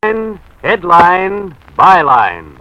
Headline, byline.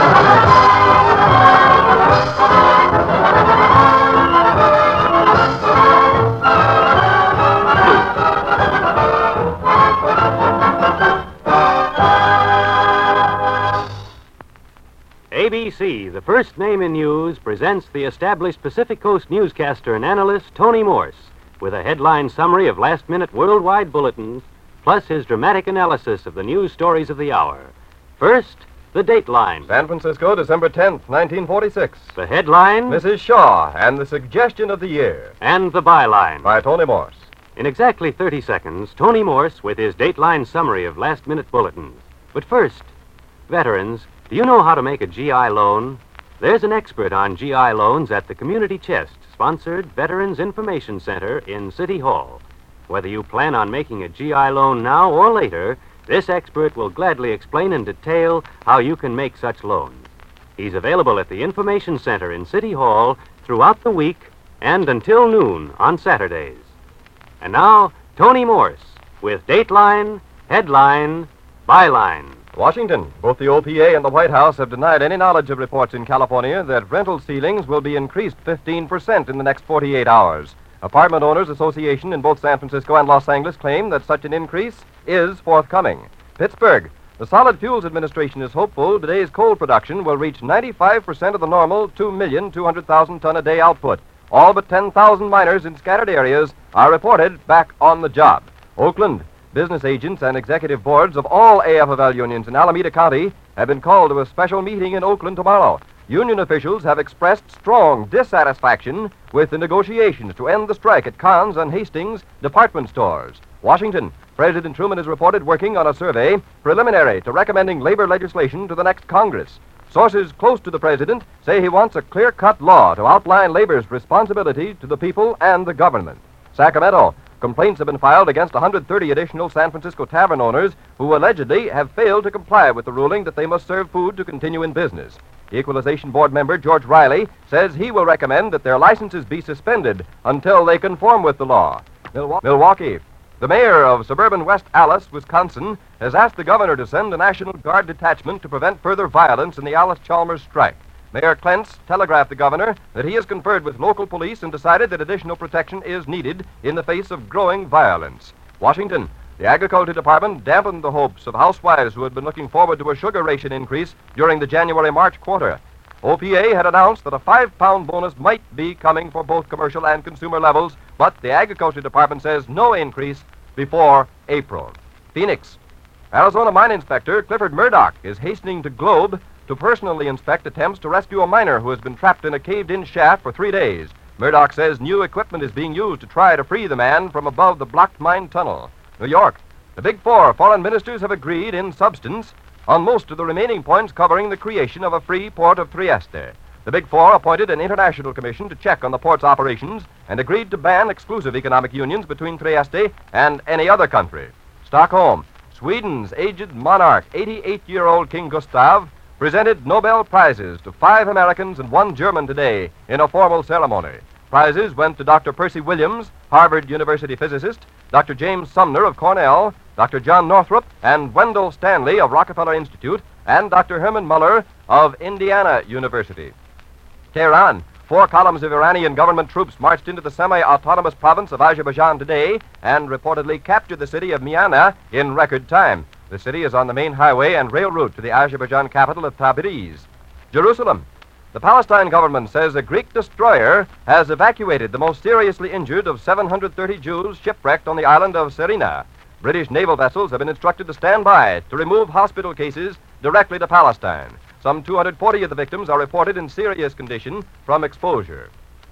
ABC, the first name in news, presents the established Pacific Coast newscaster and analyst Tony Morse with a headline summary of last-minute worldwide bulletins, plus his dramatic analysis of the news stories of the hour. First, the Dateline. San Francisco, December 10th, 1946. The headline. Mrs. Shaw and the Suggestion of the Year. And the byline. By Tony Morse. In exactly 30 seconds, Tony Morse with his Dateline summary of last-minute bulletins. But first, veterans, do you know how to make a GI loan? There's an expert on GI loans at the Community Chest, sponsored Veterans Information Center in City Hall. Whether you plan on making a GI loan now or later, this expert will gladly explain in detail how you can make such loans. He's available at the Information Center in City Hall throughout the week and until noon on Saturdays. And now, Tony Morse with Dateline, Headline, Byline. Washington. Both the OPA and the White House have denied any knowledge of reports in California that rental ceilings will be increased 15% in the next 48 hours. Apartment Owners Association in both San Francisco and Los Angeles claim that such an increase is forthcoming. Pittsburgh. The Solid Fuels Administration is hopeful today's coal production will reach 95% of the normal 2,200,000 ton a day output. All but 10,000 miners in scattered areas are reported back on the job. Oakland. Business agents and executive boards of all AFL unions in Alameda County have been called to a special meeting in Oakland tomorrow. Union officials have expressed strong dissatisfaction with the negotiations to end the strike at Conn's and Hastings department stores. Washington. President Truman is reported working on a survey preliminary to recommending labor legislation to the next Congress. Sources close to the president say he wants a clear-cut law to outline labor's responsibility to the people and the government. Sacramento. Complaints have been filed against 130 additional San Francisco tavern owners who allegedly have failed to comply with the ruling that they must serve food to continue in business. The Equalization Board member, George Riley, says he will recommend that their licenses be suspended until they conform with the law. Milwaukee. The mayor of suburban West Allis, Wisconsin, has asked the governor to send a National Guard detachment to prevent further violence in the Allis-Chalmers strike. Mayor Klentz telegraphed the governor that he has conferred with local police and decided that additional protection is needed in the face of growing violence. Washington. The Agriculture Department dampened the hopes of housewives who had been looking forward to a sugar ration increase during the January-March quarter. OPA had announced that a 5-pound bonus might be coming for both commercial and consumer levels, but the Agriculture Department says no increase before April. Phoenix. Arizona Mine Inspector Clifford Murdoch is hastening to Globe to personally inspect attempts to rescue a miner who has been trapped in a caved-in shaft for 3 days. Murdoch says new equipment is being used to try to free the man from above the blocked mine tunnel. New York. The Big Four foreign ministers have agreed in substance on most of the remaining points covering the creation of a free port of Trieste. The Big Four appointed an international commission to check on the port's operations and agreed to ban exclusive economic unions between Trieste and any other country. Stockholm. Sweden's aged monarch, 88-year-old King Gustav, presented Nobel Prizes to 5 Americans and 1 German today in a formal ceremony. Prizes went to Dr. Percy Williams, Harvard University physicist, Dr. James Sumner of Cornell, Dr. John Northrop and Wendell Stanley of Rockefeller Institute, and Dr. Herman Muller of Indiana University. Tehran. 4 columns of Iranian government troops marched into the semi-autonomous province of Azerbaijan today and reportedly captured the city of Miana in record time. The city is on the main highway and rail route to the Azerbaijan capital of Tabriz. Jerusalem. The Palestine government says a Greek destroyer has evacuated the most seriously injured of 730 Jews shipwrecked on the island of Serina. British naval vessels have been instructed to stand by to remove hospital cases directly to Palestine. Some 240 of the victims are reported in serious condition from exposure.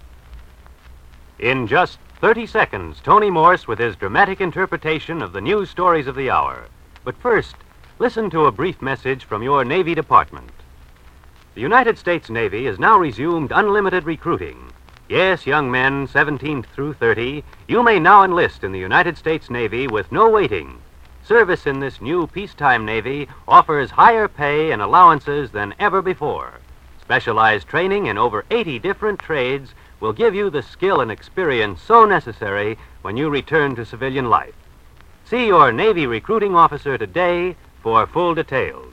In just 30 seconds, Tony Morse with his dramatic interpretation of the news stories of the hour. But first, listen to a brief message from your Navy Department. The United States Navy has now resumed unlimited recruiting. Yes, young men, 17 through 30, you may now enlist in the United States Navy with no waiting. Service in this new peacetime Navy offers higher pay and allowances than ever before. Specialized training in over 80 different trades will give you the skill and experience so necessary when you return to civilian life. See your Navy recruiting officer today for full details.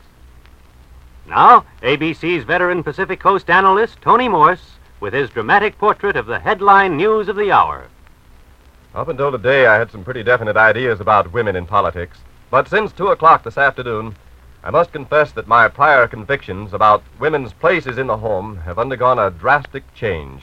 Now, ABC's veteran Pacific Coast analyst, Tony Morse, with his dramatic portrait of the headline news of the hour. Up until today, I had some pretty definite ideas about women in politics. But since 2 o'clock this afternoon, I must confess that my prior convictions about women's places in the home have undergone a drastic change.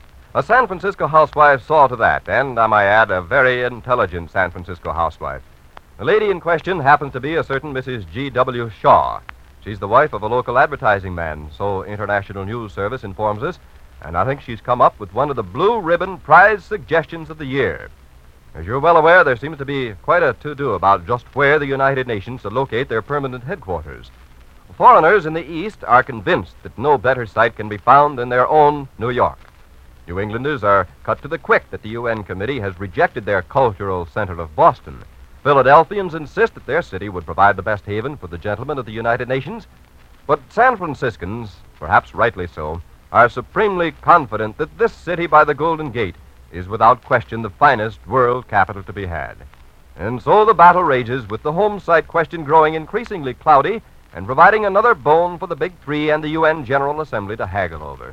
A San Francisco housewife saw to that, and, I might add, a very intelligent San Francisco housewife. The lady in question happens to be a certain Mrs. G.W. Shaw. She's the wife of a local advertising man, so International News Service informs us, and I think she's come up with one of the blue ribbon prize suggestions of the year. As you're well aware, there seems to be quite a to-do about just where the United Nations should locate their permanent headquarters. Foreigners in the East are convinced that no better site can be found than their own New York. New Englanders are cut to the quick that the UN committee has rejected their cultural center of Boston. Philadelphians insist that their city would provide the best haven for the gentlemen of the United Nations. But San Franciscans, perhaps rightly so, are supremely confident that this city by the Golden Gate is without question the finest world capital to be had. And so the battle rages, with the home site question growing increasingly cloudy and providing another bone for the Big Three and the UN General Assembly to haggle over.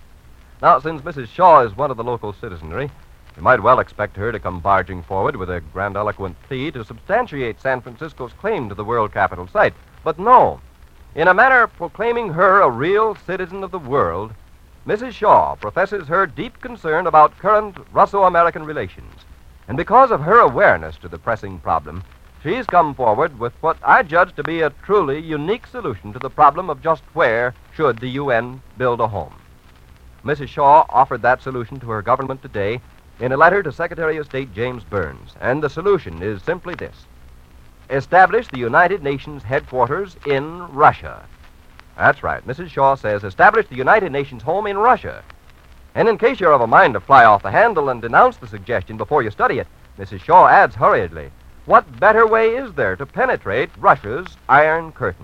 Now, since Mrs. Shaw is one of the local citizenry, you might well expect her to come barging forward with a grandiloquent plea to substantiate San Francisco's claim to the world capital site. But no. In a manner proclaiming her a real citizen of the world, Mrs. Shaw professes her deep concern about current Russo-American relations. And because of her awareness to the pressing problem, she's come forward with what I judge to be a truly unique solution to the problem of just where should the UN build a home. Mrs. Shaw offered that solution to her government today in a letter to Secretary of State James Burns, and the solution is simply this: establish the United Nations headquarters in Russia. That's right. Mrs. Shaw says establish the United Nations home in Russia. And in case you're of a mind to fly off the handle and denounce the suggestion before you study it, Mrs. Shaw adds hurriedly, what better way is there to penetrate Russia's Iron Curtain?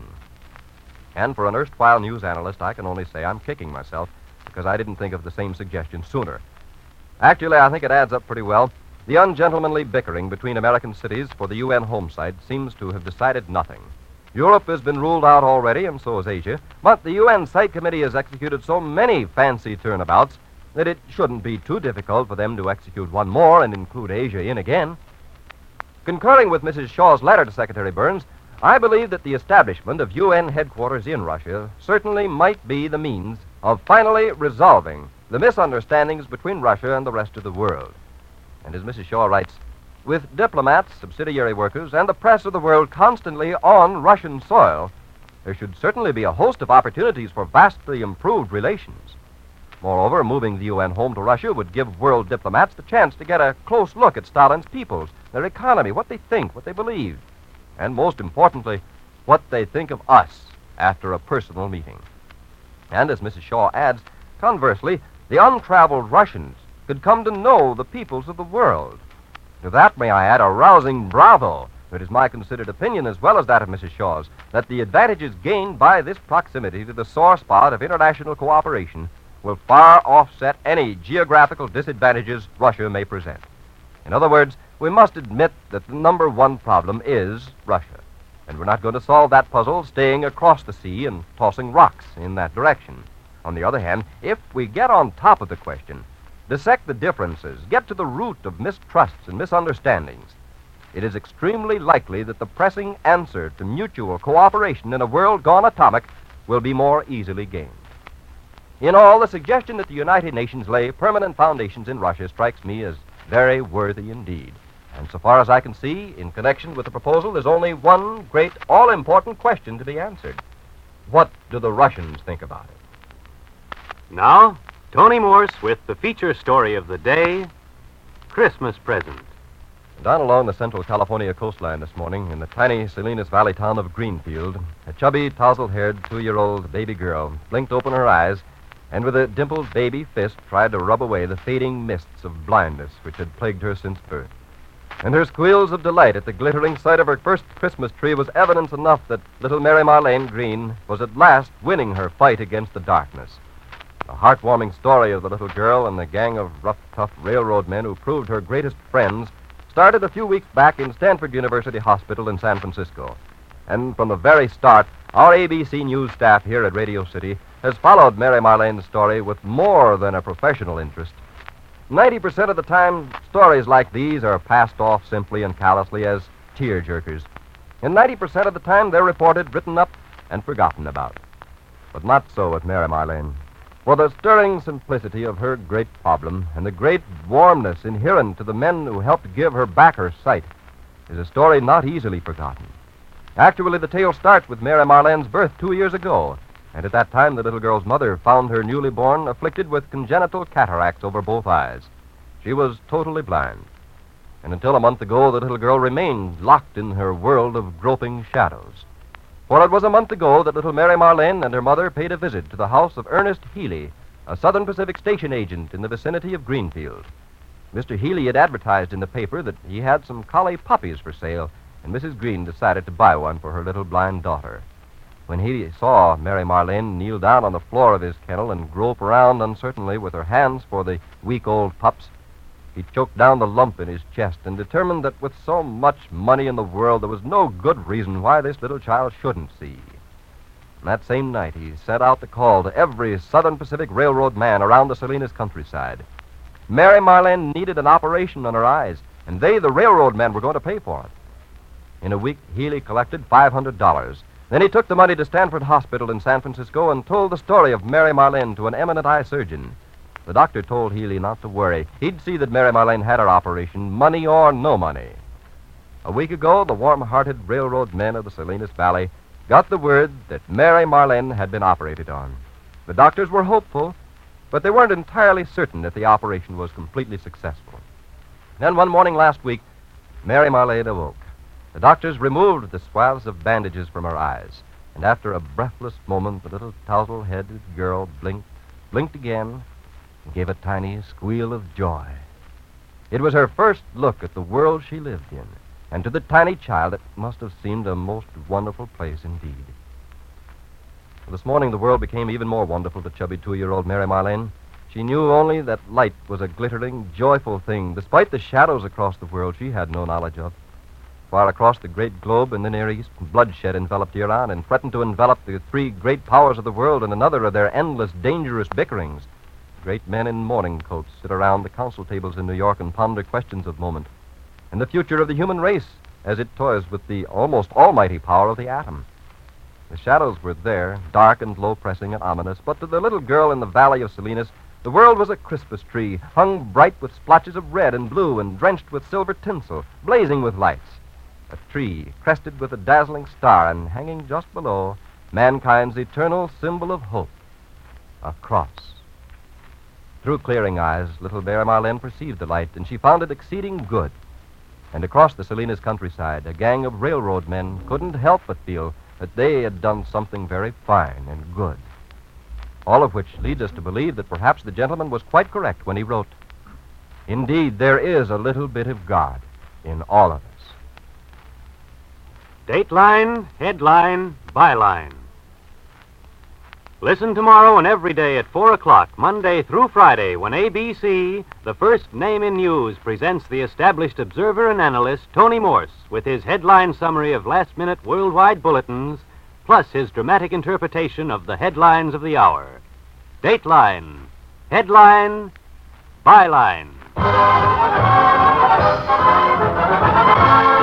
And for an erstwhile news analyst, I can only say I'm kicking myself because I didn't think of the same suggestion sooner. Actually, I think it adds up pretty well. The ungentlemanly bickering between American cities for the UN home site seems to have decided nothing. Europe has been ruled out already, and so has Asia, but the UN Site Committee has executed so many fancy turnabouts that it shouldn't be too difficult for them to execute one more and include Asia in again. Concurring with Mrs. Shaw's letter to Secretary Burns, I believe that the establishment of UN headquarters in Russia certainly might be the means of finally resolving the misunderstandings between Russia and the rest of the world. And as Mrs. Shaw writes, with diplomats, subsidiary workers, and the press of the world constantly on Russian soil, there should certainly be a host of opportunities for vastly improved relations. Moreover, moving the UN home to Russia would give world diplomats the chance to get a close look at Stalin's peoples, their economy, what they think, what they believe, and most importantly, what they think of us after a personal meeting. And as Mrs. Shaw adds, conversely, the untraveled Russians could come to know the peoples of the world. To that, may I add, a rousing bravo. It is my considered opinion, as well as that of Mrs. Shaw's, that the advantages gained by this proximity to the sore spot of international cooperation will far offset any geographical disadvantages Russia may present. In other words, we must admit that the number one problem is Russia, and we're not going to solve that puzzle staying across the sea and tossing rocks in that direction. On the other hand, if we get on top of the question, dissect the differences, get to the root of mistrusts and misunderstandings, it is extremely likely that the pressing answer to mutual cooperation in a world gone atomic will be more easily gained. In all, the suggestion that the United Nations lay permanent foundations in Russia strikes me as very worthy indeed. And so far as I can see, in connection with the proposal, there's only one great, all-important question to be answered. What do the Russians think about it? Now, Tony Morse with the feature story of the day, Christmas Present. Down along the central California coastline this morning, in the tiny Salinas Valley town of Greenfield, a chubby, tousle-haired 2-year-old baby girl blinked open her eyes and with a dimpled baby fist tried to rub away the fading mists of blindness which had plagued her since birth. And her squeals of delight at the glittering sight of her first Christmas tree was evidence enough that little Mary Marlene Green was at last winning her fight against the darkness. The heartwarming story of the little girl and the gang of rough, tough railroad men who proved her greatest friends started a few weeks back in Stanford University Hospital in San Francisco. And from the very start, our ABC News staff here at Radio City has followed Mary Marlene's story with more than a professional interest. 90% of the time, stories like these are passed off simply and callously as tear-jerkers. And 90% of the time, they're reported, written up, and forgotten about. But not so with Mary Marlene. For the stirring simplicity of her great problem and the great warmness inherent to the men who helped give her back her sight is a story not easily forgotten. Actually, the tale starts with Mary Marlene's birth 2 years ago, and at that time the little girl's mother found her newly born afflicted with congenital cataracts over both eyes. She was totally blind. And until a month ago, the little girl remained locked in her world of groping shadows. For it was a month ago that little Mary Marlene and her mother paid a visit to the house of Ernest Healy, a Southern Pacific station agent in the vicinity of Greenfield. Mr. Healy had advertised in the paper that he had some collie puppies for sale, and Mrs. Green decided to buy one for her little blind daughter. When he saw Mary Marlene kneel down on the floor of his kennel and grope around uncertainly with her hands for the week-old pups, he choked down the lump in his chest and determined that with so much money in the world, there was no good reason why this little child shouldn't see. And that same night, he sent out the call to every Southern Pacific Railroad man around the Salinas countryside. Mary Marlene needed an operation on her eyes, and they, the railroad men, were going to pay for it. In a week, Healy collected $500. Then he took the money to Stanford Hospital in San Francisco and told the story of Mary Marlene to an eminent eye surgeon. The doctor told Healy not to worry. He'd see that Mary Marlene had her operation, money or no money. A week ago, the warm-hearted railroad men of the Salinas Valley got the word that Mary Marlene had been operated on. The doctors were hopeful, but they weren't entirely certain that the operation was completely successful. Then one morning last week, Mary Marlene awoke. The doctors removed the swathes of bandages from her eyes, and after a breathless moment, the little tousle-headed girl blinked again, and gave a tiny squeal of joy. It was her first look at the world she lived in, and to the tiny child it must have seemed a most wonderful place indeed. This morning the world became even more wonderful to chubby 2-year-old Mary Marlene. She knew only that light was a glittering, joyful thing, despite the shadows across the world she had no knowledge of. Far across the great globe in the Near East, bloodshed enveloped Iran and threatened to envelop the 3 great powers of the world in another of their endless, dangerous bickerings. Great men in mourning coats sit around the council tables in New York and ponder questions of moment, and the future of the human race as it toys with the almost almighty power of the atom. The shadows were there, dark and low-pressing and ominous, but to the little girl in the valley of Salinas, the world was a Christmas tree, hung bright with splotches of red and blue and drenched with silver tinsel, blazing with lights. A tree crested with a dazzling star, and hanging just below, mankind's eternal symbol of hope, a cross. Through clearing eyes, little Mary Marlene perceived the light, and she found it exceeding good. And across the Salinas countryside, a gang of railroad men couldn't help but feel that they had done something very fine and good. All of which leads us to believe that perhaps the gentleman was quite correct when he wrote, "Indeed, there is a little bit of God in all of us." Dateline, headline, byline. Listen tomorrow and every day at 4 o'clock, Monday through Friday, when ABC, the first name in news, presents the established observer and analyst, Tony Morse, with his headline summary of last-minute worldwide bulletins, plus his dramatic interpretation of the headlines of the hour. Dateline, headline, byline.